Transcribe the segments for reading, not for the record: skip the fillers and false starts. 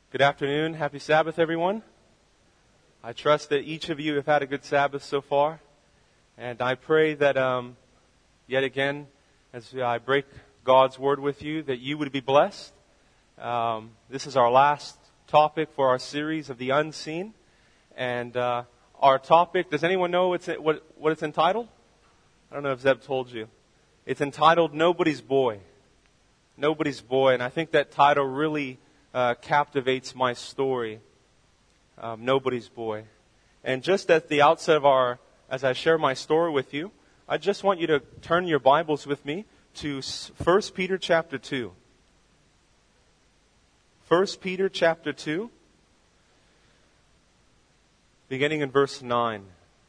Good afternoon. Happy Sabbath, everyone. I trust that each of you have had a good Sabbath so far. And I pray that, yet again, as I break God's Word with you, that you would be blessed. This is our last topic for our series of the unseen. And our topic, does anyone know what it's entitled? I don't know if Zeb told you. It's entitled Nobody's Boy. Nobody's Boy. And I think that title really captivates my story. Nobody's Boy. And just at the outset of as I share my story with you, I just want you to turn your Bibles with me to 1 Peter chapter 2. 1 Peter chapter 2, beginning in verse 9.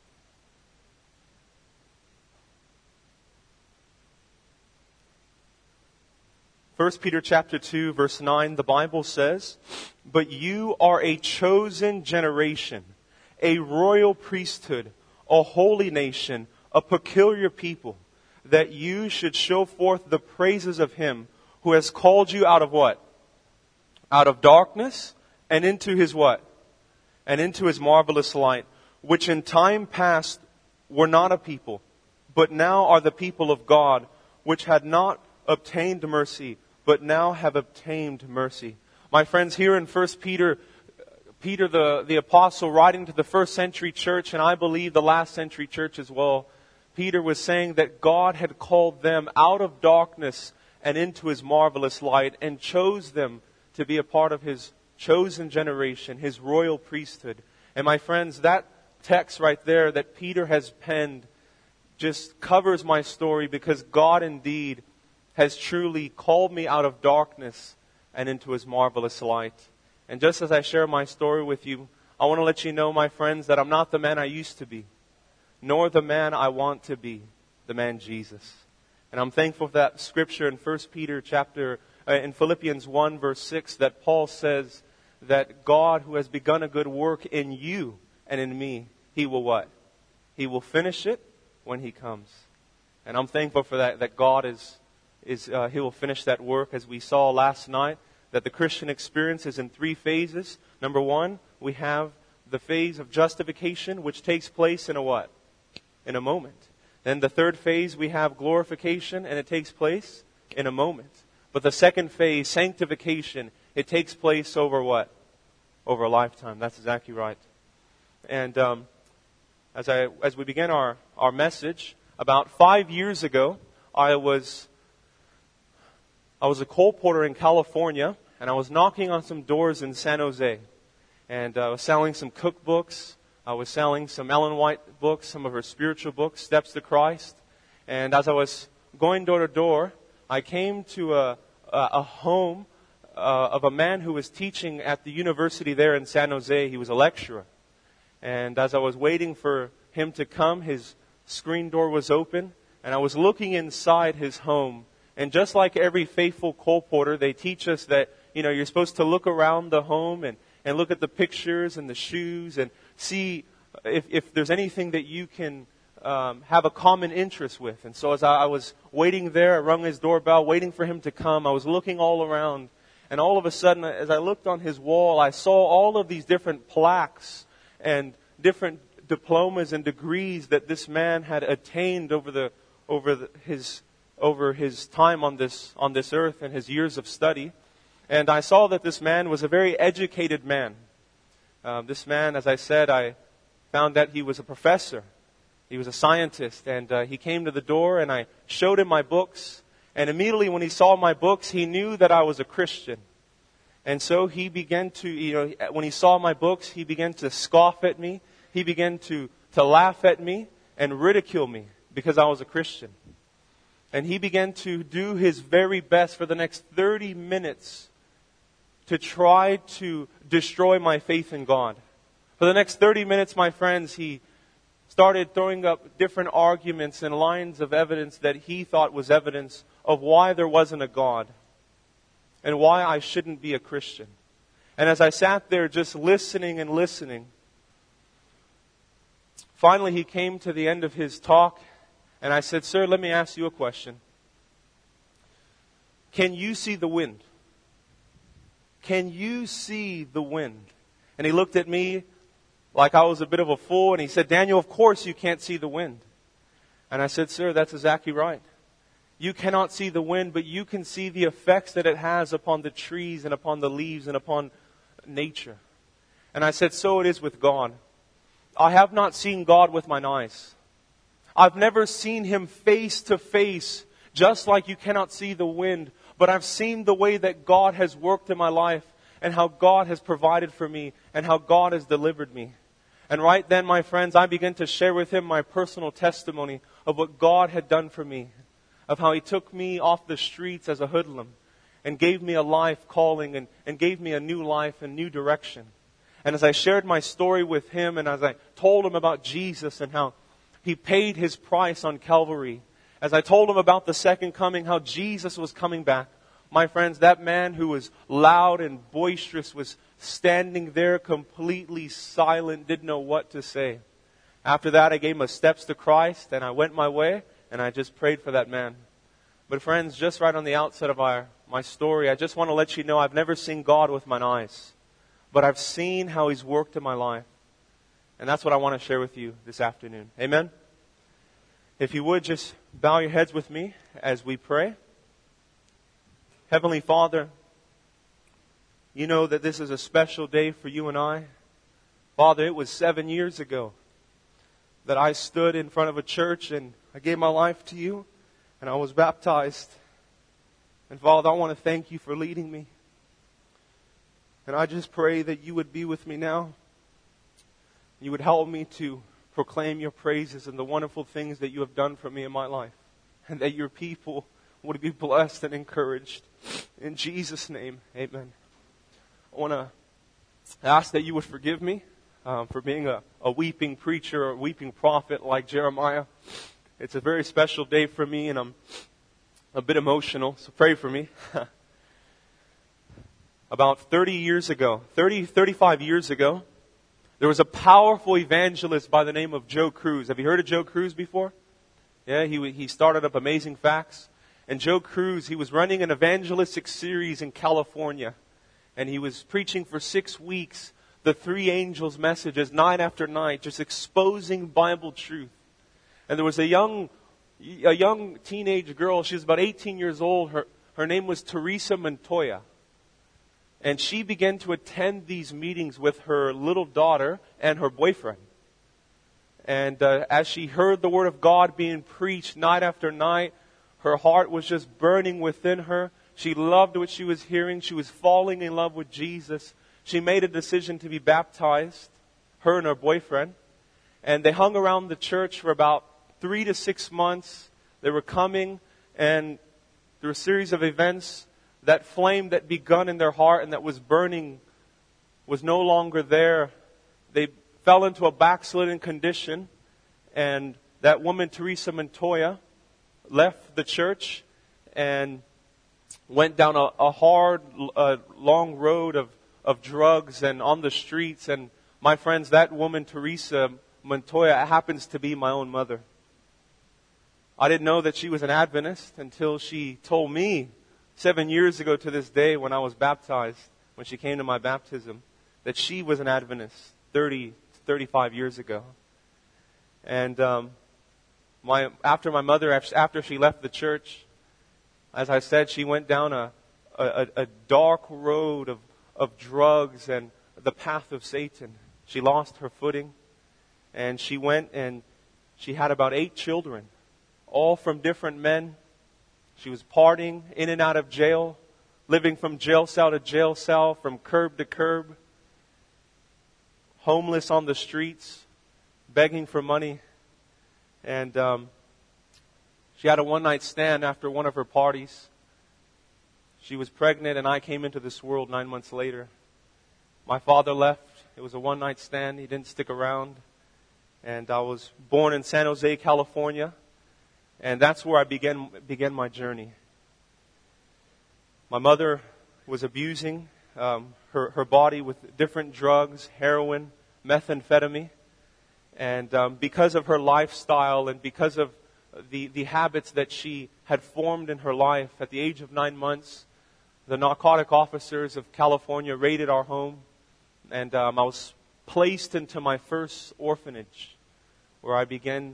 1 Peter chapter 2, verse 9, the Bible says, "But you are a chosen generation, a royal priesthood, a holy nation, a peculiar people, that you should show forth the praises of Him who has called you out of what? Out of darkness and into His what? And into His marvelous light, which in time past were not a people, but now are the people of God, which had not obtained mercy, but now have obtained mercy." My friends, here in 1 Peter, Peter the apostle, writing to the first century church, and I believe the last century church as well, Peter was saying that God had called them out of darkness and into His marvelous light and chose them to be a part of His chosen generation, His royal priesthood. And my friends, that text right there that Peter has penned just covers my story, because God indeed has truly called me out of darkness and into His marvelous light. And just as I share my story with you, I want to let you know, my friends, that I'm not the man I used to be, nor the man I want to be, the man Jesus. And I'm thankful for that scripture in 1 Peter in Philippians 1 verse 6, that Paul says that God, who has begun a good work in you and in me, He will what? He will finish it when He comes. And I'm thankful for that God He will finish that work. As we saw last night, that the Christian experience is in 3 phases. Number 1, we have the phase of justification, which takes place in a what? In a moment. Then the 3rd phase, we have glorification, and it takes place in a moment. But the 2nd phase, sanctification, it takes place over what? Over a lifetime. That's exactly right. And as we begin our message, about 5 years ago, I was a coal porter in California, and I was knocking on some doors in San Jose. And I was selling some cookbooks. I was selling some Ellen White books, some of her spiritual books, Steps to Christ. And as I was going door to door, I came to a home of a man who was teaching at the university there in San Jose. He was a lecturer. And as I was waiting for him to come, his screen door was open, and I was looking inside his home. And just like every faithful coal porter, they teach us that, you're supposed to look around the home and look at the pictures and the shoes and see if there's anything that you can have a common interest with. And so as I was waiting there, I rung his doorbell, waiting for him to come. I was looking all around. And all of a sudden, as I looked on his wall, I saw all of these different plaques and different diplomas and degrees that this man had attained over his time on this earth and his years of study. And I saw that this man was a very educated man. This man, as I said, I found that he was a professor. He was a scientist. And he came to the door, and I showed him my books. And immediately when he saw my books, he knew that I was a Christian. And so he began to, when he saw my books, he began to scoff at me. He began to laugh at me and ridicule me because I was a Christian. And he began to do his very best for the next 30 minutes to try to destroy my faith in God. For the next 30 minutes, my friends, he started throwing up different arguments and lines of evidence that he thought was evidence of why there wasn't a God and why I shouldn't be a Christian. And as I sat there just listening and listening, finally he came to the end of his talk. And I said, "Sir, let me ask you a question. Can you see the wind?" can you see the wind? And he looked at me like I was a bit of a fool, and he said, Daniel, of course you can't see the wind. And I said, sir, that's exactly right. You cannot see the wind, but you can see the effects that it has upon the trees and upon the leaves and upon nature. And I said, so it is with God. I have not seen God with mine eyes. I've never seen Him face to face, just like you cannot see the wind. But I've seen the way that God has worked in my life, and how God has provided for me, and how God has delivered me. And right then, my friends, I began to share with him my personal testimony of what God had done for me, of how He took me off the streets as a hoodlum and gave me a life calling and gave me a new life and new direction. And as I shared my story with him, and as I told him about Jesus and how He paid His price on Calvary, as I told him about the second coming, how Jesus was coming back, my friends, that man who was loud and boisterous was standing there completely silent, didn't know what to say. After that, I gave my steps to Christ, and I went my way, and I just prayed for that man. But friends, just right on the outset of my story, I just want to let you know I've never seen God with mine eyes, but I've seen how He's worked in my life. And that's what I want to share with you this afternoon. Amen? If you would, just bow your heads with me as we pray. Heavenly Father, you know that this is a special day for you and I. Father, it was 7 years ago that I stood in front of a church and I gave my life to you and I was baptized. And Father, I want to thank you for leading me. And I just pray that you would be with me now. You would help me to proclaim your praises and the wonderful things that you have done for me in my life. And that your people would be blessed and encouraged. In Jesus' name, amen. I want to ask that you would forgive me for being a weeping preacher or a weeping prophet like Jeremiah. It's a very special day for me, and I'm a bit emotional, so pray for me. About 35 years ago, there was a powerful evangelist by the name of Joe Cruz. Have you heard of Joe Cruz before? Yeah, he started up Amazing Facts. And Joe Cruz, he was running an evangelistic series in California. And he was preaching for 6 weeks the three angels' messages night after night, just exposing Bible truth. And there was a young teenage girl. She was about 18 years old. Her name was Teresa Montoya. And she began to attend these meetings with her little daughter and her boyfriend. And as she heard the Word of God being preached night after night, her heart was just burning within her. She loved what she was hearing. She was falling in love with Jesus. She made a decision to be baptized, her and her boyfriend. And they hung around the church for about 3 to 6 months. They were coming, and through a series of events, that flame that begun in their heart and that was burning was no longer there. They fell into a backslidden condition, and that woman, Teresa Montoya, left the church and went down a hard, long road of drugs and on the streets. And my friends, that woman, Teresa Montoya, happens to be my own mother. I didn't know that she was an Adventist until she told me 7 years ago to this day when I was baptized, when she came to my baptism, that she was an Adventist 35 years ago. And after my mother, after she left the church, as I said, she went down a dark road of drugs and the path of Satan. She lost her footing, and she went and she had about 8 children, all from different men. She was partying in and out of jail, living from jail cell to jail cell, from curb to curb, homeless on the streets, begging for money. And she had a one-night stand after one of her parties. She was pregnant, and I came into this world 9 months later. My father left. It was a one-night stand. He didn't stick around. And I was born in San Jose, California. And that's where I began my journey. My mother was abusing her body with different drugs, heroin, methamphetamine. And because of her lifestyle and because of the habits that she had formed in her life, at the age of 9 months, the narcotic officers of California raided our home, and I was placed into my first orphanage, where I began,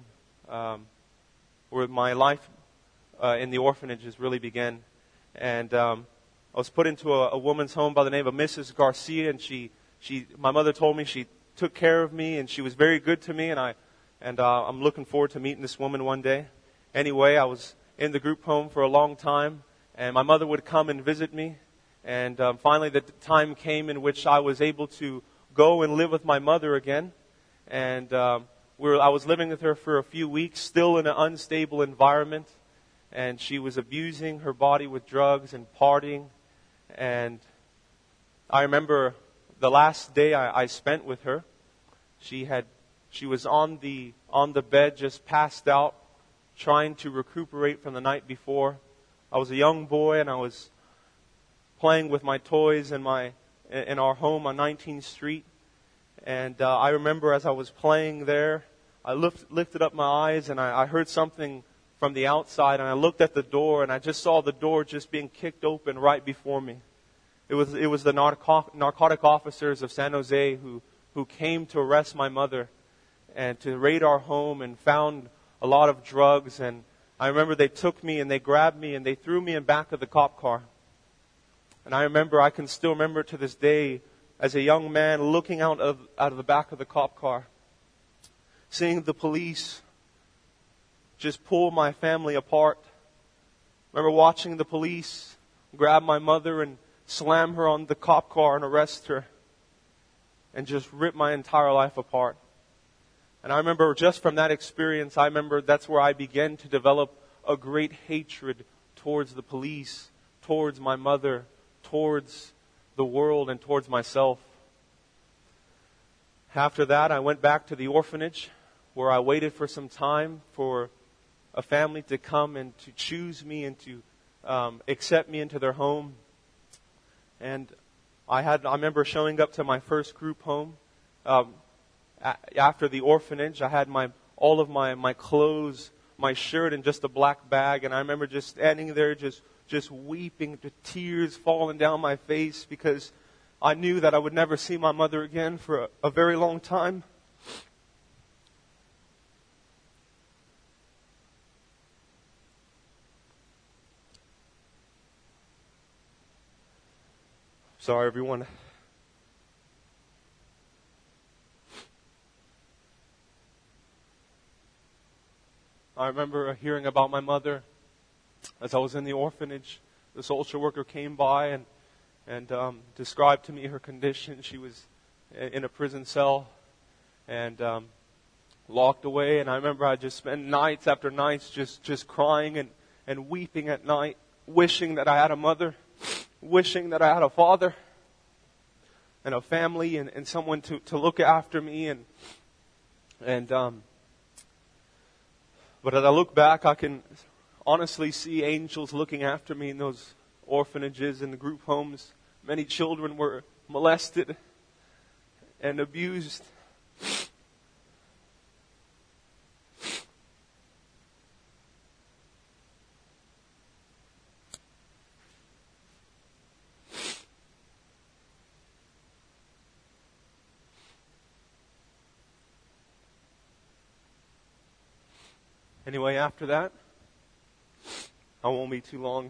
where my life in the orphanages really began. And I was put into a woman's home by the name of Mrs. Garcia, and my mother told me she took care of me, and she was very good to me, and I'm looking forward to meeting this woman one day. Anyway, I was in the group home for a long time, and my mother would come and visit me, and finally the time came in which I was able to go and live with my mother again, and I was living with her for a few weeks, still in an unstable environment, and she was abusing her body with drugs and partying, and I remember the last day I spent with her, she was on the bed, just passed out, trying to recuperate from the night before. I was a young boy, and I was playing with my toys in our home on 19th Street. And I remember as I was playing there, I lifted up my eyes, and I heard something from the outside, and I looked at the door, and I just saw the door just being kicked open right before me. It was the narcotic officers of San Jose who came to arrest my mother and to raid our home and found a lot of drugs. And I remember they took me and they grabbed me and they threw me in back of the cop car. And I can still remember to this day, as a young man looking out of the back of the cop car, seeing the police just pull my family apart. I remember watching the police grab my mother and slam her on the cop car and arrest her and just rip my entire life apart. And I remember just from that experience, that's where I began to develop a great hatred towards the police, towards my mother, towards the world, and towards myself. After that, I went back to the orphanage, where I waited for some time for a family to come and to choose me and to accept me into their home. And I remember showing up to my first group home. After the orphanage, I had all of my clothes, my shirt, in just a black bag, and I remember just standing there, just weeping, the tears falling down my face, because I knew that I would never see my mother again for a very long time. Sorry, everyone. I remember hearing about my mother as I was in the orphanage. The social worker came by and described to me her condition. She was in a prison cell and locked away. And I remember I just spent nights after nights just crying and weeping at night, wishing that I had a mother, wishing that I had a father and a family and someone to look after me. But as I look back, I can honestly see angels looking after me in those orphanages and the group homes. Many children were molested and abused. Anyway, after that, I won't be too long.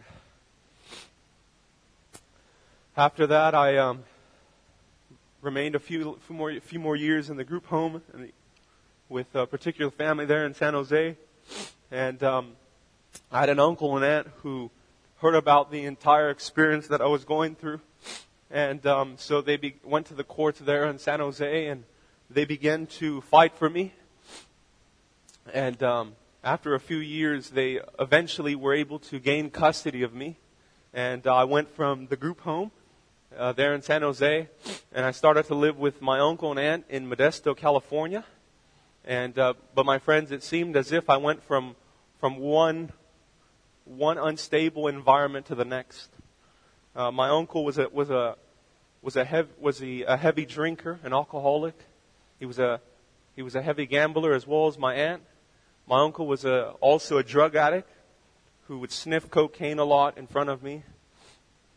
After that, I remained a few more years in the group home with a particular family there in San Jose. And I had an uncle and aunt who heard about the entire experience that I was going through. And so they went to the courts there in San Jose, and they began to fight for me. And after a few years, they eventually were able to gain custody of me. And I went from the group home there in San Jose, and I started to live with my uncle and aunt in Modesto, California. And but my friends, it seemed as if I went from one unstable environment to the next. My uncle was a heavy drinker, an alcoholic. He was a heavy gambler, as well as my aunt. My uncle was also a drug addict who would sniff cocaine a lot in front of me.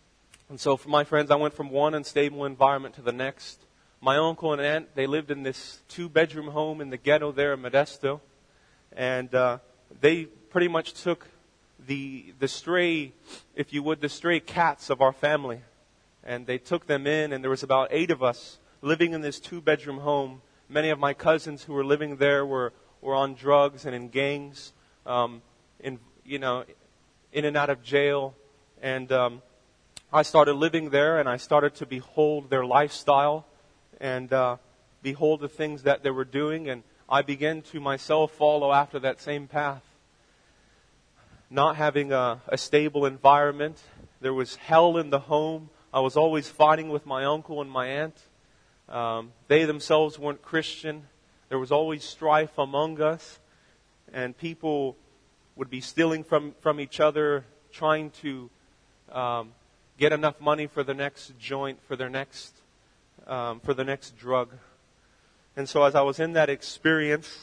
And so for my friends, I went from one unstable environment to the next. My uncle and aunt, they lived in this 2-bedroom home in the ghetto there in Modesto. And they pretty much took the stray, if you would, the stray cats of our family. And they took them in, and there was about 8 of us living in this 2-bedroom home. Many of my cousins who were living there were on drugs and in gangs, in and out of jail. And I started living there, and I started to behold their lifestyle and behold the things that they were doing. And I began to myself follow after that same path. Not having a stable environment. There was hell in the home. I was always fighting with my uncle and my aunt. They themselves weren't Christian. There was always strife among us. And people would be stealing from each other, trying to get enough money for the next joint, for the next drug. And so as I was in that experience,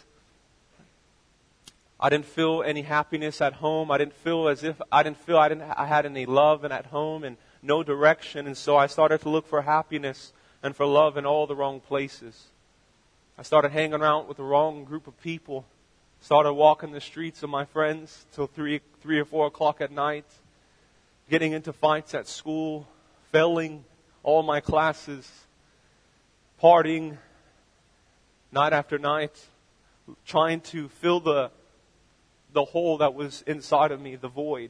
I didn't feel any happiness at home. I had any love at home and no direction. And so I started to look for happiness and for love in all the wrong places. I started hanging around with the wrong group of people. Started walking the streets of my friends till 3 or 4 o'clock at night. Getting into fights at school. Failing all my classes. Partying night after night. Trying to fill the hole that was inside of me, the void.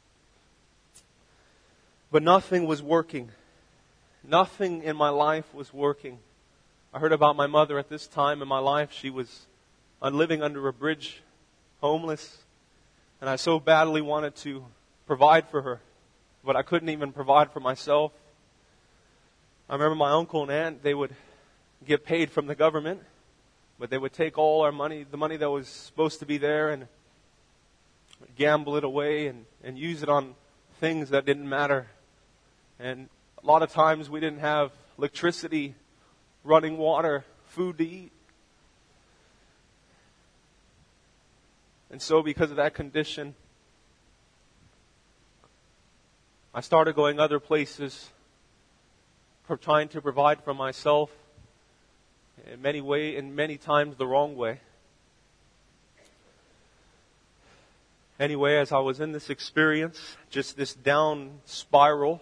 But nothing was working. Nothing in my life was working. I heard about my mother at this time in my life. She was living under a bridge, homeless. And I so badly wanted to provide for her. But I couldn't even provide for myself. I remember my uncle and aunt, they would get paid from the government. But they would take all our money, the money that was supposed to be there, and gamble it away and use it on things that didn't matter. And a lot of times we didn't have electricity, running water, food to eat. And so because of that condition, I started going other places, trying to provide for myself in many times the wrong way. Anyway, as I was in this experience, just this down spiral,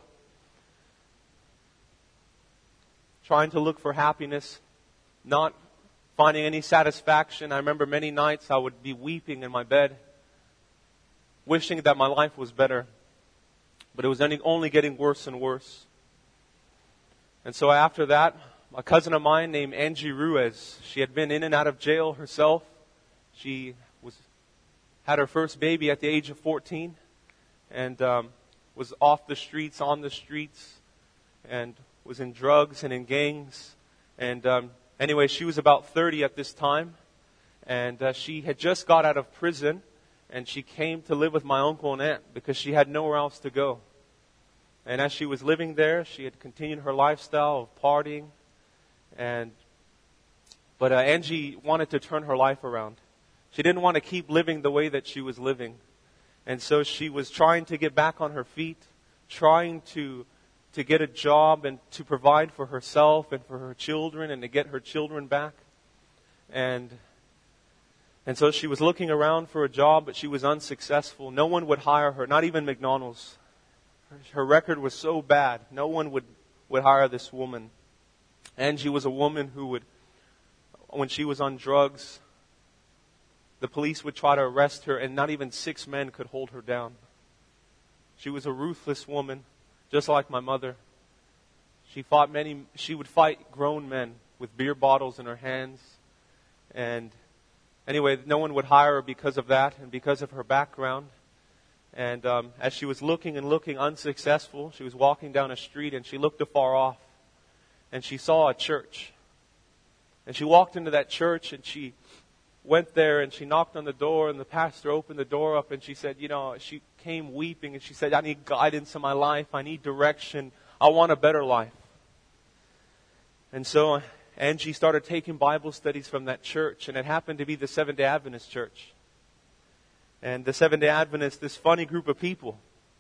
trying to look for happiness, not finding any satisfaction. I remember many nights I would be weeping in my bed, wishing that my life was better. But it was only getting worse and worse. And so after that, a cousin of mine named Angie Ruiz, she had been in and out of jail herself. She had her first baby at the age of 14 and was off the streets, on the streets, and was in drugs and in gangs. And anyway, she was about 30 at this time, and she had just got out of prison, and she came to live with my uncle and aunt because she had nowhere else to go. And as she was living there, she had continued her lifestyle of partying, but Angie wanted to turn her life around. She didn't want to keep living the way that she was living. And so she was trying to get back on her feet, trying to get a job and to provide for herself and for her children and to get her children back. And so she was looking around for a job, but she was unsuccessful. No one would hire her, not even McDonald's. Her record was so bad, no one would hire this woman. Angie was a woman who would, when she was on drugs, the police would try to arrest her, and not even 6 men could hold her down. She was a ruthless woman, just like my mother. She would fight grown men with beer bottles in her hands. And anyway, no one would hire her because of that and because of her background. And as she was looking and looking unsuccessful, she was walking down a street and she looked afar off. And she saw a church. And she walked into that church and she went there and she knocked on the door, and the pastor opened the door up, and she said, she came weeping and she said, I need guidance in my life. I need direction. I want a better life. And so Angie started taking Bible studies from that church, and it happened to be the Seventh-day Adventist church. And the Seventh-day Adventists, this funny group of people,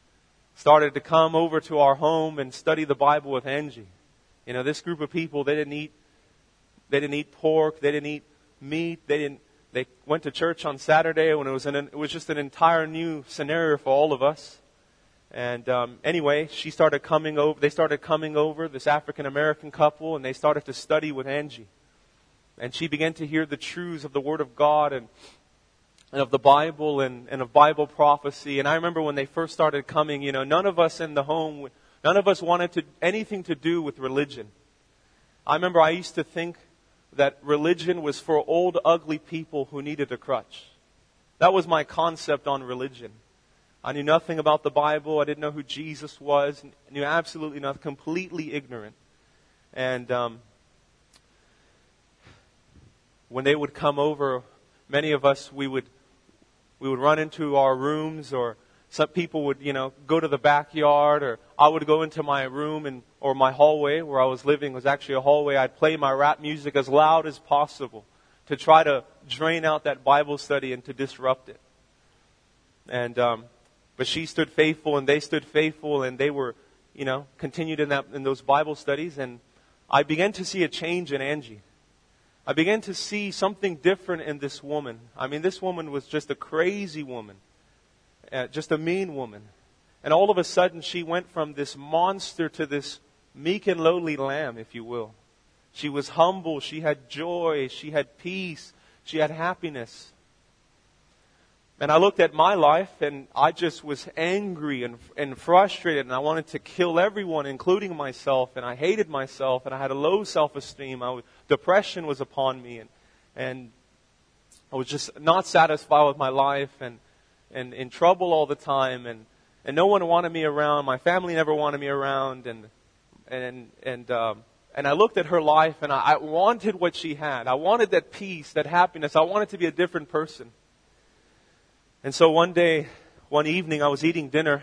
started to come over to our home and study the Bible with Angie. You know, this group of people, they didn't eat pork, they didn't eat meat, they went to church on Saturday when it was just an entire new scenario for all of us. And anyway, they started coming over, this African American couple, and they started to study with Angie. And she began to hear the truths of the Word of God and of the Bible and of Bible prophecy. And I remember when they first started coming, you know, none of us in the home, none of us wanted anything to do with religion. I remember I used to think that religion was for old, ugly people who needed a crutch. That was my concept on religion. I knew nothing about the Bible. I didn't know who Jesus was. I knew absolutely nothing. Completely ignorant. And when they would come over, many of us, we would run into our rooms, or some people would, you know, go to the backyard, or I would go into my room or my hallway where I was living was actually a hallway. I'd play my rap music as loud as possible to try to drain out that Bible study and to disrupt it. And but she stood faithful, and they stood faithful, and they were, you know, continued in those Bible studies. And I began to see a change in Angie. I began to see something different in this woman. I mean, this woman was just a crazy woman, just a mean woman. And all of a sudden, she went from this monster to this meek and lowly lamb, if you will. She was humble. She had joy. She had peace. She had happiness. And I looked at my life, and I just was angry and frustrated, and I wanted to kill everyone, including myself, and I hated myself, and I had a low self-esteem. Depression was upon me, and I was just not satisfied with my life, and in trouble all the time, and no one wanted me around. My family never wanted me around, and I looked at her life, and I wanted what she had. I wanted that peace, that happiness. I wanted to be a different person. And so one evening, I was eating dinner,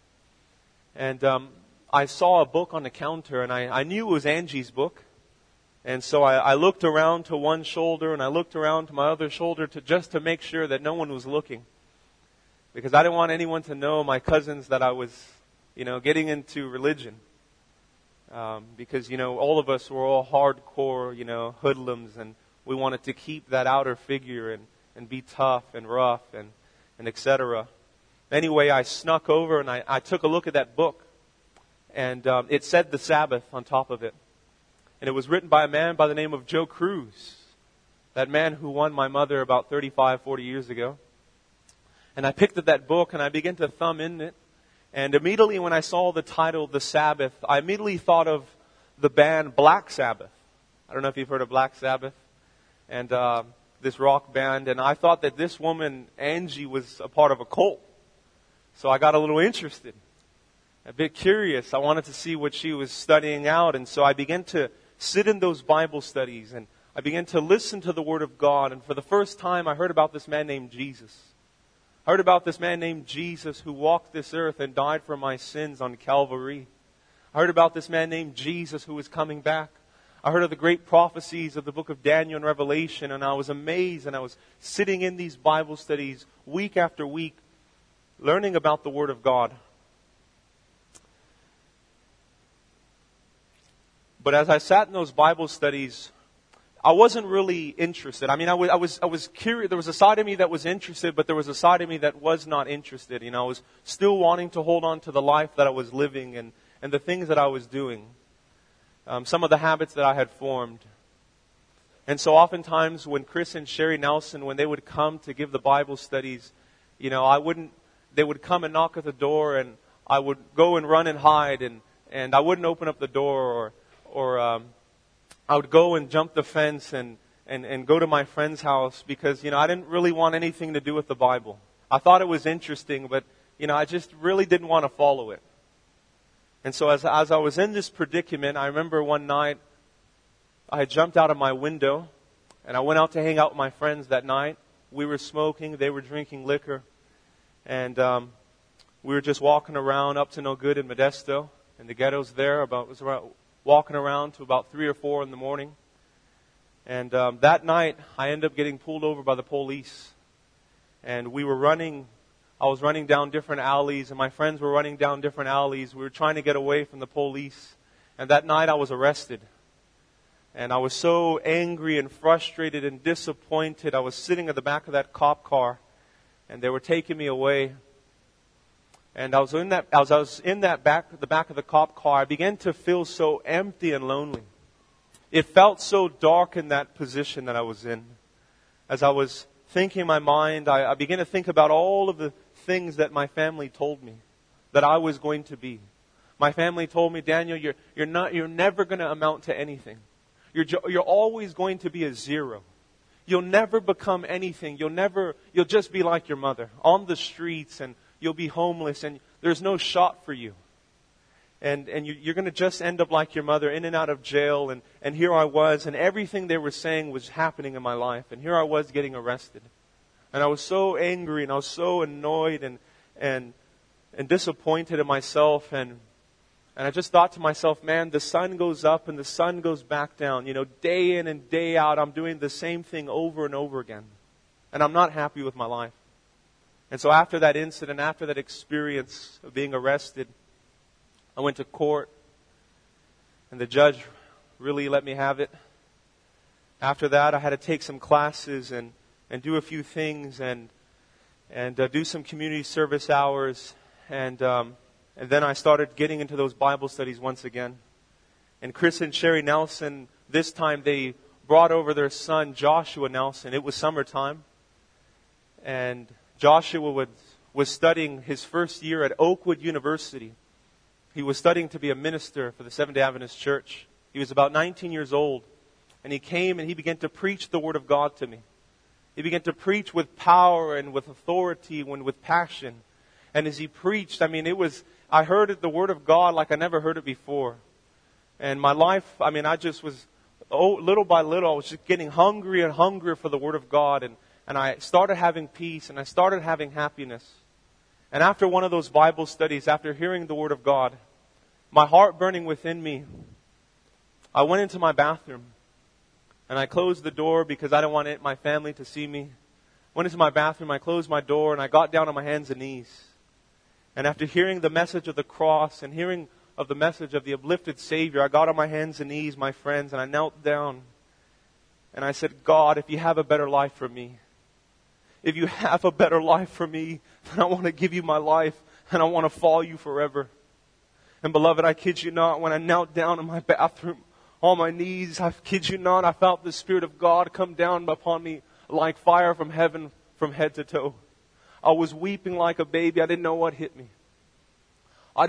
and I saw a book on the counter, and I knew it was Angie's book. And so I looked around to one shoulder, and I looked around to my other shoulder just to make sure that no one was looking. Because I didn't want anyone to know, my cousins, that I was, you know, getting into religion. Because, you know, all of us were all hardcore, you know, hoodlums, and we wanted to keep that outer figure and be tough and rough and etc. Anyway, I snuck over and I took a look at that book, and it said the Sabbath on top of it. And it was written by a man by the name of Joe Cruz, that man who won my mother about 35, 40 years ago. And I picked up that book and I began to thumb in it. And immediately when I saw the title, The Sabbath, I immediately thought of the band Black Sabbath. I don't know if you've heard of Black Sabbath. And this rock band, and I thought that this woman, Angie, was a part of a cult. So I got a little interested, a bit curious. I wanted to see what she was studying out, and so I began to sit in those Bible studies, and I began to listen to the Word of God, and for the first time I heard about this man named Jesus. I heard about this man named Jesus who walked this earth and died for my sins on Calvary. I heard about this man named Jesus who was coming back. I heard of the great prophecies of the book of Daniel and Revelation, and I was amazed, and I was sitting in these Bible studies week after week, learning about the Word of God. But as I sat in those Bible studies, I wasn't really interested. I mean, I was curious. There was a side of me that was interested, but there was a side of me that was not interested. You know, I was still wanting to hold on to the life that I was living and the things that I was doing. Some of the habits that I had formed. And so oftentimes when Chris and Sherry Nelson, when they would come to give the Bible studies, you know, they would come and knock at the door, and I would go and run and hide, and I wouldn't open up the door, or I would go and jump the fence and go to my friend's house because, you know, I didn't really want anything to do with the Bible. I thought it was interesting, but, you know, I just really didn't want to follow it. And so as I was in this predicament, I remember one night I had jumped out of my window and I went out to hang out with my friends that night. We were smoking, they were drinking liquor, and we were just walking around up to no good in Modesto, in the ghettos there. Walking around to about 3 or 4 in the morning. And that night I ended up getting pulled over by the police. And we were running I was running down different alleys, and my friends were running down different alleys. We were trying to get away from the police. And that night I was arrested. And I was so angry and frustrated and disappointed. I was sitting at the back of that cop car, and they were taking me away. And I was in that, as I was in the back of the cop car, I began to feel so empty and lonely. It felt so dark in that position that I was in. As I was thinking in my mind, I began to think about all of the things that my family told me that I was going to be. My family told me, Daniel, you're never going to amount to anything. You're always going to be a zero. You'll never become anything. You'll just be like your mother on the streets, and you'll be homeless, and there's no shot for you. And you're going to just end up like your mother, in and out of jail. And here I was, and everything they were saying was happening in my life. And here I was getting arrested. And I was so angry, and I was so annoyed and disappointed in myself. And I just thought to myself, man, the sun goes up and the sun goes back down. Day in and day out, I'm doing the same thing over and over again. And I'm not happy with my life. And so after that incident, after that experience of being arrested, I went to court, and the judge really let me have it. After that, I had to take some classes and do a few things and do some community service hours. And then I started getting into those Bible studies once again. And Chris and Sherry Nelson, this time they brought over their son, Joshua Nelson. It was summertime. And Joshua was studying his first year at Oakwood University. He was studying to be a minister for the Seventh-day Adventist Church. He was about 19 years old. And he came and he began to preach the Word of God to me. He began to preach with power and with authority and with passion. And as he preached, I heard the Word of God like I never heard it before. And my life, I just was, little by little, I was just getting hungrier and hungrier for the Word of God. And I started having peace, and I started having happiness. And after one of those Bible studies, after hearing the Word of God, my heart burning within me, I went into my bathroom. And I closed the door because I didn't want my family to see me. Went into my bathroom, I closed my door, and I got down on my hands and knees. And after hearing the message of the cross and hearing of the message of the uplifted Savior, I got on my hands and knees, my friends, and I knelt down. And I said, God, if you have a better life for me, if you have a better life for me, then I want to give you my life, and I want to follow you forever. And beloved, I kid you not, when I knelt down in my bathroom, on my knees, I kid you not, I felt the Spirit of God come down upon me like fire from heaven, from head to toe. I was weeping like a baby. I didn't know what hit me. I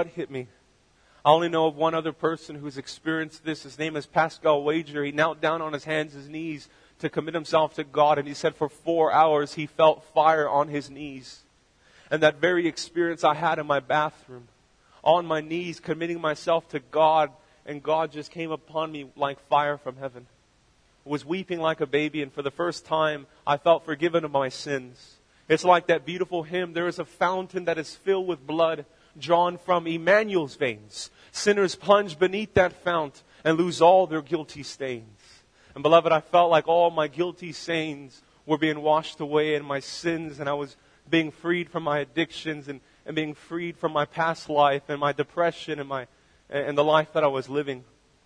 only know of one other person who's experienced this. His name is Pascal Wager. He knelt down on his hands and knees to commit himself to God. And he said for 4 hours he felt fire on his knees. And that very experience I had in my bathroom, on my knees, committing myself to God, and God just came upon me like fire from heaven. I was weeping like a baby, and for the first time, I felt forgiven of my sins. It's like that beautiful hymn, there is a fountain that is filled with blood drawn from Emmanuel's veins. Sinners plunge beneath that fount and lose all their guilty stains. And beloved, I felt like all my guilty stains were being washed away, and my sins, and I was being freed from my addictions and being freed from my past life and my depression and the life that I was living.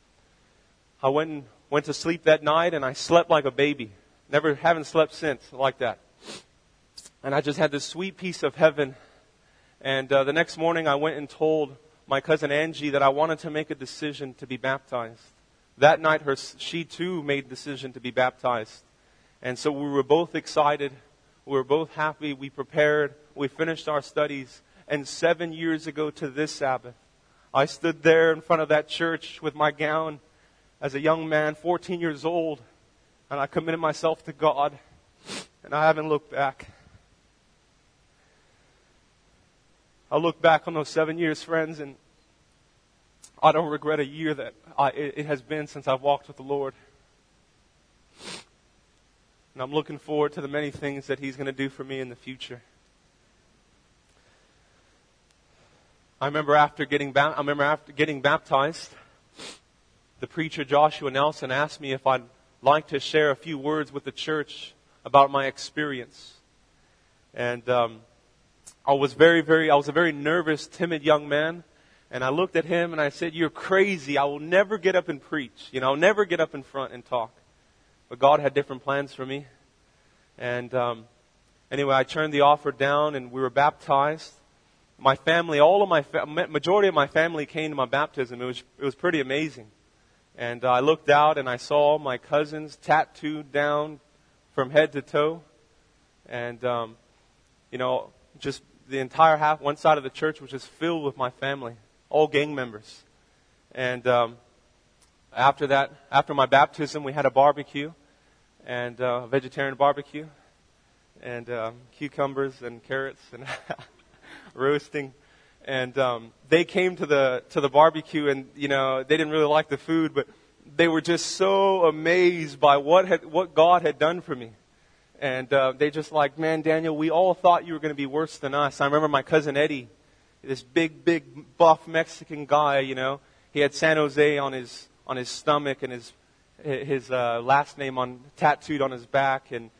I went to sleep that night, and I slept like a baby. Haven't slept since like that. And I just had this sweet peace of heaven. And the next morning I went and told my cousin Angie that I wanted to make a decision to be baptized. That night she too made a decision to be baptized. And so we were both excited. We were both happy. We prepared. We finished our studies. And 7 years ago to this Sabbath, I stood there in front of that church with my gown as a young man, 14 years old, and I committed myself to God, and I haven't looked back. I look back on those 7 years, friends, and I don't regret a year that it has been since I've walked with the Lord. And I'm looking forward to the many things that He's going to do for me in the future. I remember after getting baptized, the preacher Joshua Nelson asked me if I'd like to share a few words with the church about my experience. And I was a very nervous, timid young man. And I looked at him and I said, "You're crazy. I will never get up and preach. I'll never get up in front and talk." But God had different plans for me. And anyway, I turned the offer down and we were baptized. My family, majority of my family came to my baptism. It was pretty amazing. And I looked out and I saw all my cousins tattooed down from head to toe. And, just the entire one side of the church was just filled with my family, all gang members. And after my baptism, we had a barbecue, and a vegetarian barbecue, and cucumbers and carrots and roasting. And they came to the barbecue, and they didn't really like the food, but they were just so amazed by what God had done for me. And they just like, "Man, Daniel, we all thought you were going to be worse than us." I remember my cousin Eddie, this big, buff Mexican guy. He had San Jose on his stomach and his last name tattooed on his back, and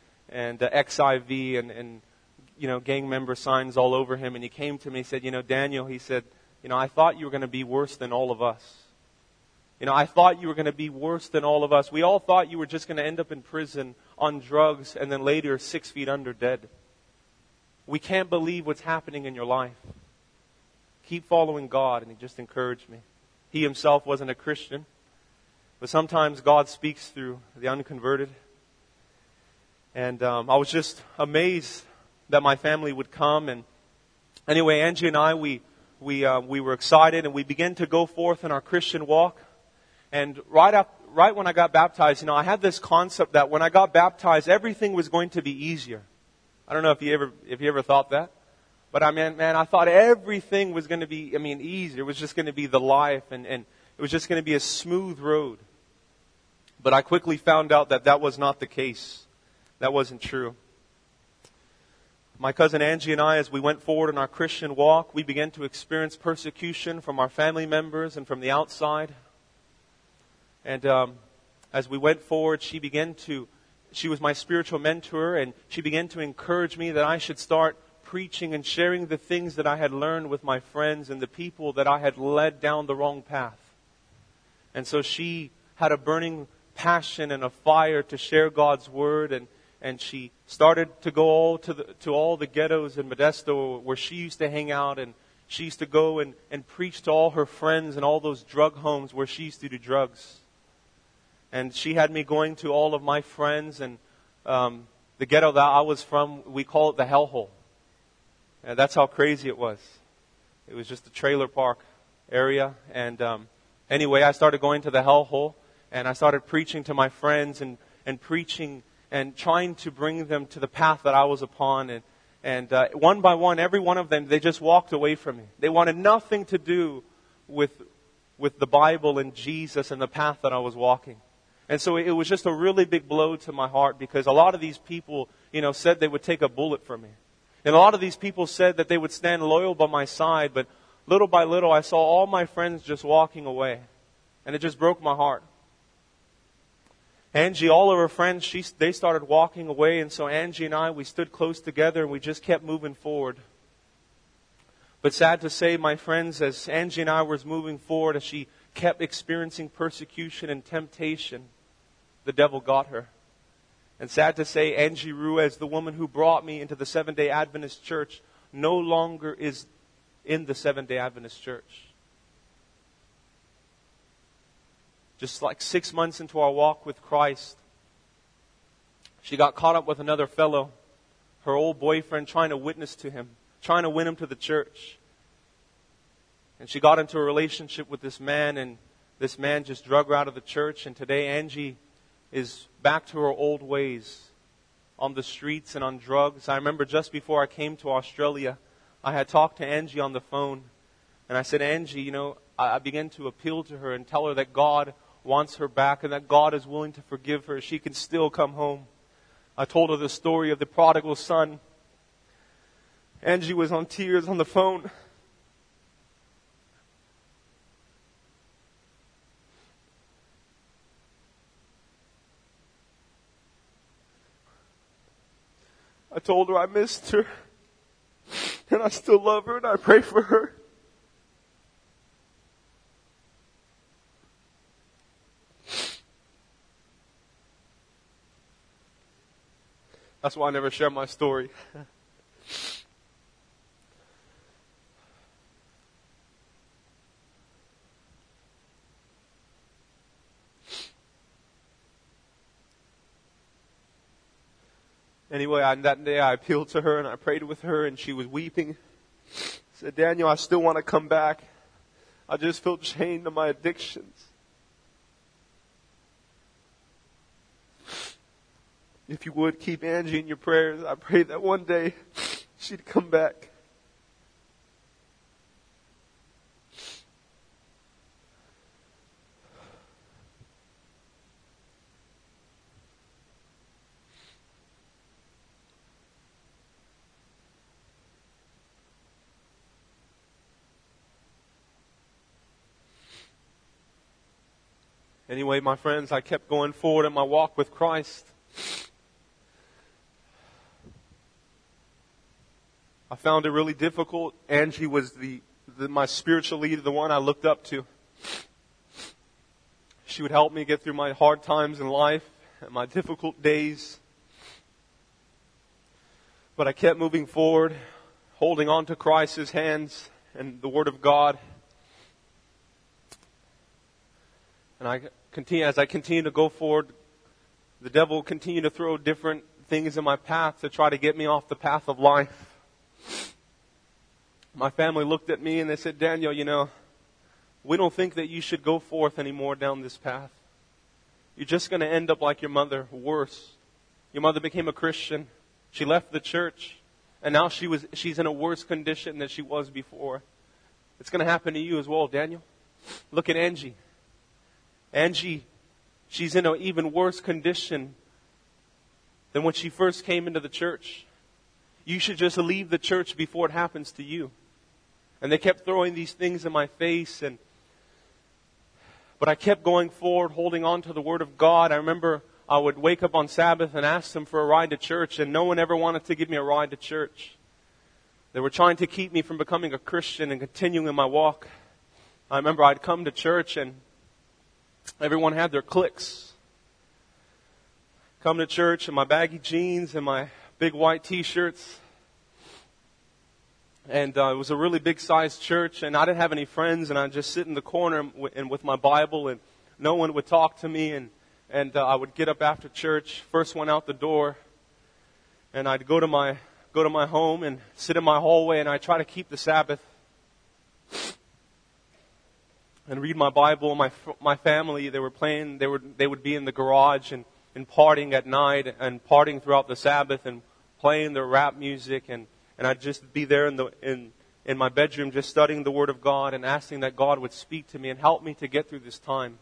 XIV and gang member signs all over him. And he came to me and said, "Daniel," he said, "I thought you were going to be worse than all of us. I thought you were going to be worse than all of us. We all thought you were just going to end up in prison on drugs and then later 6 feet under dead. We can't believe what's happening in your life. Keep following God." And he just encouraged me. He himself wasn't a Christian, but sometimes God speaks through the unconverted. And I was just amazed that my family would come. And anyway, Angie and I, we were excited, and we began to go forth in our Christian walk. And right when I got baptized, I had this concept that when I got baptized, everything was going to be easier. I don't know if you ever thought that, but I thought everything was going to be, easier. It was just going to be the life, and it was just going to be a smooth road. But I quickly found out that was not the case. That wasn't true. My cousin Angie and I, as we went forward in our Christian walk, we began to experience persecution from our family members and from the outside. And as we went forward, she was my spiritual mentor, and she began to encourage me that I should start preaching and sharing the things that I had learned with my friends and the people that I had led down the wrong path. And so she had a burning passion and a fire to share God's word, and she started to go to all the ghettos in Modesto where she used to hang out, and she used to go and preach to all her friends and all those drug homes where she used to do drugs. And she had me going to all of my friends, and the ghetto that I was from, we call it the hellhole. And that's how crazy it was. It was just a trailer park area. And anyway, I started going to the hellhole, and I started preaching to my friends and preaching and trying to bring them to the path that I was upon. And one by one, every one of them, they just walked away from me. They wanted nothing to do with the Bible and Jesus and the path that I was walking. And so it was just a really big blow to my heart, because a lot of these people, said they would take a bullet for me. And a lot of these people said that they would stand loyal by my side, but little by little I saw all my friends just walking away. And it just broke my heart. Angie, all of her friends, they started walking away, and so Angie and I, we stood close together and we just kept moving forward. But sad to say, my friends, as Angie and I was moving forward, as she kept experiencing persecution and temptation, the devil got her. And sad to say, Angie Ruiz, the woman who brought me into the Seventh-day Adventist Church, no longer is in the Seventh-day Adventist Church. Just like 6 months into our walk with Christ, she got caught up with another fellow, her old boyfriend, trying to witness to him, trying to win him to the church. And she got into a relationship with this man, and this man just drug her out of the church. And today Angie is back to her old ways, on the streets and on drugs. I remember just before I came to Australia, I had talked to Angie on the phone. And I said, "Angie, I began to appeal to her and tell her that God wants her back and that God is willing to forgive her. She can still come home." I told her the story of the prodigal son. Angie was on tears on the phone. I told her I missed her. And and I still love her and I pray for her. That's why I never share my story. Anyway, that day I appealed to her and I prayed with her and she was weeping. I said, Daniel, I still want to come back. I just feel chained to my addictions. If you would, keep Angie in your prayers. I pray that one day she'd come back. Anyway, my friends, I kept going forward in my walk with Christ. I found it really difficult. Angie was my spiritual leader, the one I looked up to. She would help me get through my hard times in life and my difficult days. But I kept moving forward, holding on to Christ's hands and the Word of God. And as I continue to go forward, the devil will continue to throw different things in my path to try to get me off the path of life. My family looked at me and they said, Daniel, we don't think that you should go forth anymore down this path. You're just going to end up like your mother, worse. Your mother became a Christian. She left the church. And now she's in a worse condition than she was before. It's going to happen to you as well, Daniel. Look at Angie. Angie, she's in an even worse condition than when she first came into the church. You should just leave the church before it happens to you. And they kept throwing these things in my face, but I kept going forward, holding on to the Word of God. I remember I would wake up on Sabbath and ask them for a ride to church, and no one ever wanted to give me a ride to church. They were trying to keep me from becoming a Christian and continuing in my walk. I remember I'd come to church and everyone had their cliques. Come to church in my baggy jeans and my big white t-shirts. And it was a really big sized church, and I didn't have any friends, and I'd just sit in the corner with my Bible, and no one would talk to me, and I would get up after church, first one out the door, and I'd go to my home and sit in my hallway, and I'd try to keep the Sabbath and read my Bible. My family, they would be in the garage and partying at night and partying throughout the Sabbath and playing their rap music, and I'd just be there in my bedroom just studying the Word of God and asking that God would speak to me and help me to get through this time.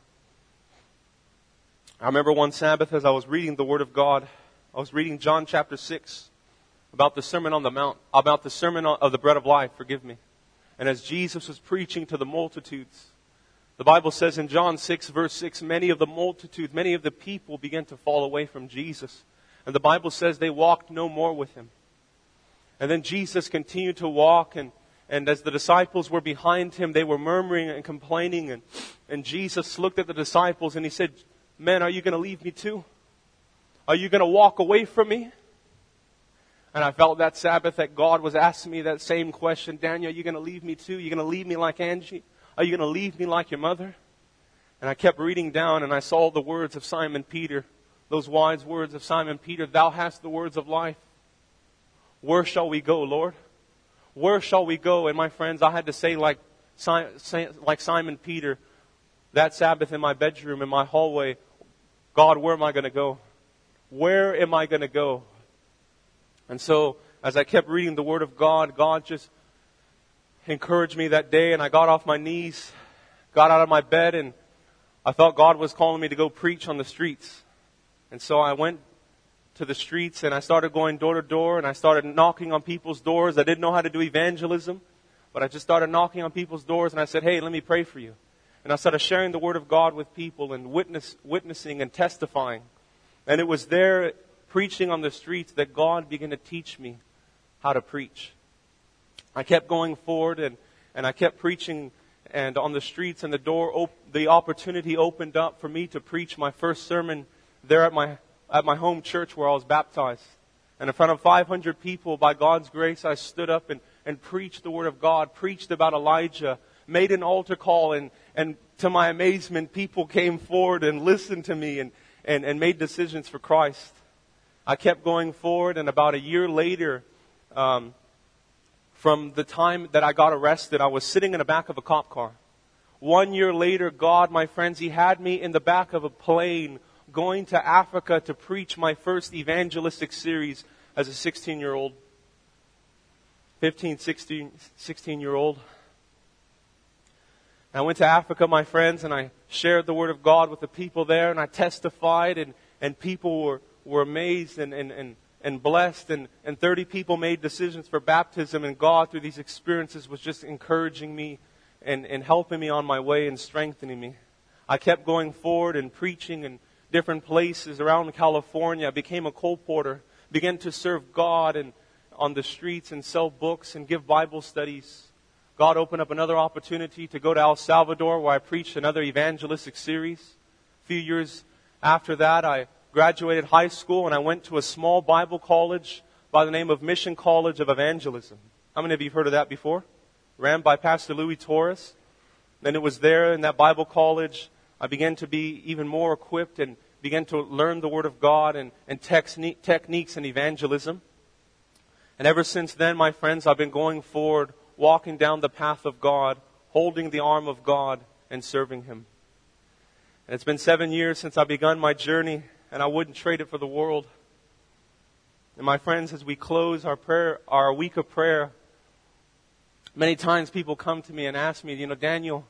I remember one Sabbath as I was reading the Word of God, I was reading John chapter 6 about the Sermon on the Mount, about the Sermon of the Bread of Life, And as Jesus was preaching to the multitudes, the Bible says in John 6 verse 6, many of the people began to fall away from Jesus. And the Bible says they walked no more with Him. And then Jesus continued to walk, and as the disciples were behind Him, they were murmuring and complaining. And Jesus looked at the disciples and He said, men, are you going to leave me too? Are you going to walk away from me? And I felt that Sabbath that God was asking me that same question. Daniel, are you going to leave me too? Are you going to leave me like Angie? Are you going to leave me like your mother? And I kept reading down and I saw the words of Simon Peter. Those wise words of Simon Peter. Thou hast the words of life. Where shall we go, Lord? Where shall we go? And my friends, I had to say like Simon Peter, that Sabbath in my bedroom, in my hallway, God, where am I going to go? Where am I going to go? And so, as I kept reading the Word of God, God just encouraged me that day, and I got off my knees, got out of my bed, and I thought God was calling me to go preach on the streets. And so I went to the streets and I started going door to door and I started knocking on people's doors. I didn't know how to do evangelism, but I just started knocking on people's doors and I said, hey, let me pray for you. And I started sharing the Word of God with people and witnessing and testifying. And it was there preaching on the streets that God began to teach me how to preach. I kept going forward and I kept preaching, and on the streets, and the opportunity opened up for me to preach my first sermon there at my home church where I was baptized. And in front of 500 people, by God's grace, I stood up and preached the Word of God, preached about Elijah, made an altar call, and to my amazement, people came forward and listened to me and made decisions for Christ. I kept going forward, and about a year later, from the time that I got arrested, I was sitting in the back of a cop car. 1 year later, God, my friends, He had me in the back of a plane going to Africa to preach my first evangelistic series as a 16-year-old. 16-year-old. I went to Africa, my friends, and I shared the Word of God with the people there, and I testified, and people were amazed and blessed, and 30 people made decisions for baptism, and God, through these experiences, was just encouraging me and helping me on my way and strengthening me. I kept going forward and preaching in different places around California. I became a colporteur, began to serve God and on the streets and sell books and give Bible studies. God opened up another opportunity to go to El Salvador, where I preached another evangelistic series. A few years after that, I graduated high school and I went to a small Bible college by the name of Mission College of Evangelism. How many of you have heard of that before? Ran by Pastor Louis Torres. Then it was there in that Bible college I began to be even more equipped and began to learn the Word of God and techniques in evangelism. And ever since then, my friends, I've been going forward, walking down the path of God, holding the arm of God and serving Him. And it's been 7 years since I begun my journey, and I wouldn't trade it for the world. And my friends, as we close our week of prayer, many times people come to me and ask me, Daniel,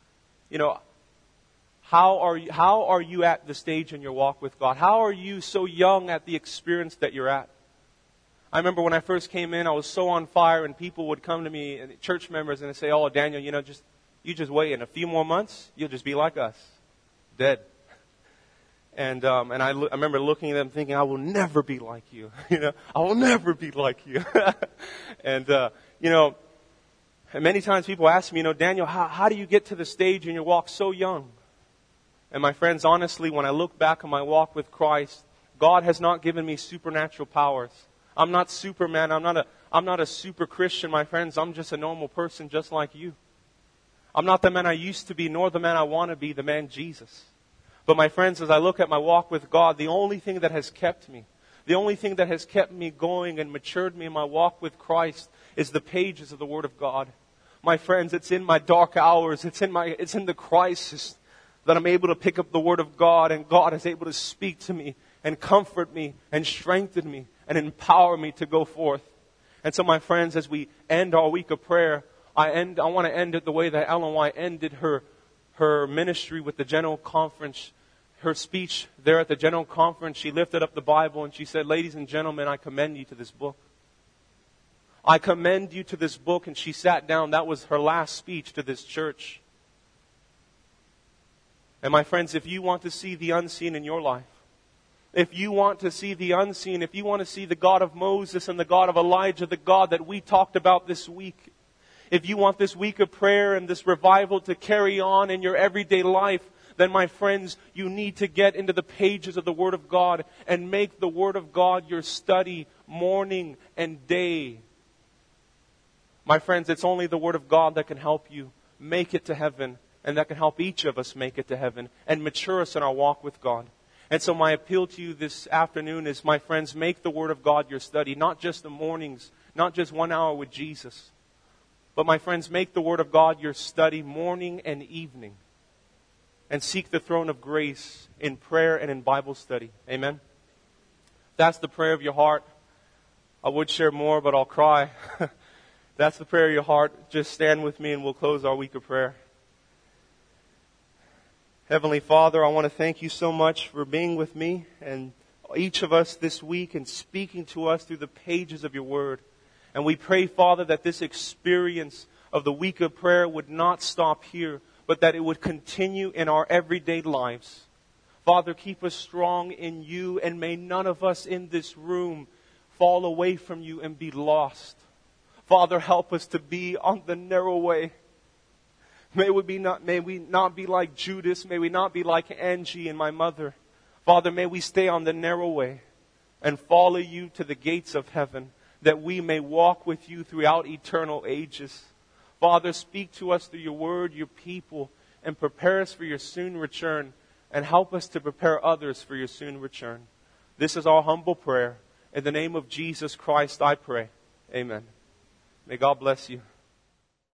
how are you at the stage in your walk with God? How are you so young at the experience that you're at? I remember when I first came in, I was so on fire, and people would come to me, and church members, and they say, "Oh, Daniel, you just wait. In a few more months, you'll just be like us, dead." And I remember looking at them, thinking, "I will never be like you. I will never be like you." And and many times people ask me, "Daniel, how do you get to the stage in your walk so young?" And my friends, honestly, when I look back on my walk with Christ, God has not given me supernatural powers. I'm not Superman. I'm not a super Christian, my friends. I'm just a normal person just like you. I'm not the man I used to be, nor the man I want to be, the man Jesus. But my friends, as I look at my walk with God, the only thing that has kept me, the only thing that has kept me going and matured me in my walk with Christ is the pages of the Word of God. My friends, it's in my dark hours, it's in the crisis that I'm able to pick up the Word of God, and God is able to speak to me and comfort me and strengthen me and empower me to go forth. And so, my friends, as we end our week of prayer, I want to end it the way that Ellen White ended her ministry with the General Conference. Her speech there at the General Conference, she lifted up the Bible and she said, "Ladies and gentlemen, I commend you to this book. I commend you to this book." And she sat down. That was her last speech to this church. And my friends, if you want to see the unseen in your life, if you want to see the unseen, if you want to see the God of Moses and the God of Elijah, the God that we talked about this week, if you want this week of prayer and this revival to carry on in your everyday life, then my friends, you need to get into the pages of the Word of God and make the Word of God your study morning and day. My friends, it's only the Word of God that can help you make it to heaven, and that can help each of us make it to heaven and mature us in our walk with God. And so my appeal to you this afternoon is, my friends, make the Word of God your study, not just the mornings, not just 1 hour with Jesus. But my friends, make the Word of God your study morning and evening. And seek the throne of grace in prayer and in Bible study. Amen? That's the prayer of your heart. I would share more, but I'll cry. That's the prayer of your heart. Just stand with me and we'll close our week of prayer. Heavenly Father, I want to thank you so much for being with me and each of us this week and speaking to us through the pages of your Word. And we pray, Father, that this experience of the week of prayer would not stop here, but that it would continue in our everyday lives. Father, keep us strong in you, and may none of us in this room fall away from you and be lost. Father, help us to be on the narrow way. May we not be like Judas. May we not be like Angie and my mother. Father, may we stay on the narrow way and follow you to the gates of heaven, that we may walk with you throughout eternal ages. Father, speak to us through your word, your people, and prepare us for your soon return, and help us to prepare others for your soon return. This is our humble prayer. In the name of Jesus Christ, I pray. Amen. May God bless you.